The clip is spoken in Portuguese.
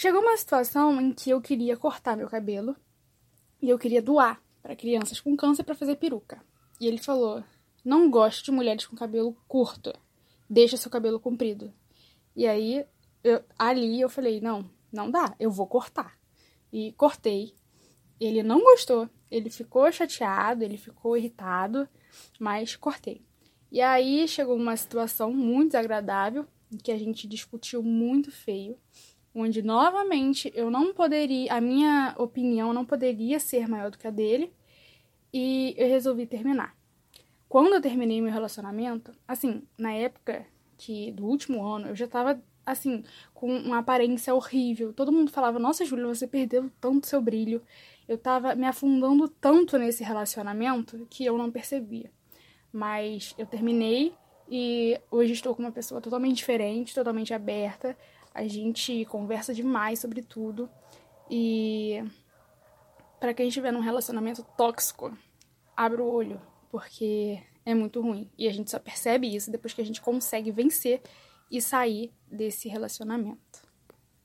Chegou uma situação em que eu queria cortar meu cabelo e eu queria doar para crianças com câncer para fazer peruca. E ele falou: não gosto de mulheres com cabelo curto, deixa seu cabelo comprido. E aí, ali eu falei: não dá, eu vou cortar. E cortei. Ele não gostou, ele ficou chateado, ele ficou irritado, mas cortei. E aí chegou uma situação muito desagradável, em que a gente discutiu muito feio, onde novamente a minha opinião não poderia ser maior do que a dele, e eu resolvi terminar. Quando eu terminei meu relacionamento, assim, na época do último ano, eu já tava, assim, com uma aparência horrível. Todo mundo falava: nossa, Júlia, você perdeu tanto seu brilho. Eu tava me afundando tanto nesse relacionamento que eu não percebia. Mas eu terminei e hoje estou com uma pessoa totalmente diferente, totalmente aberta. A gente conversa demais sobre tudo. E para quem estiver num relacionamento tóxico, abra o olho, porque é muito ruim. E a gente só percebe isso depois que a gente consegue vencer e sair desse relacionamento.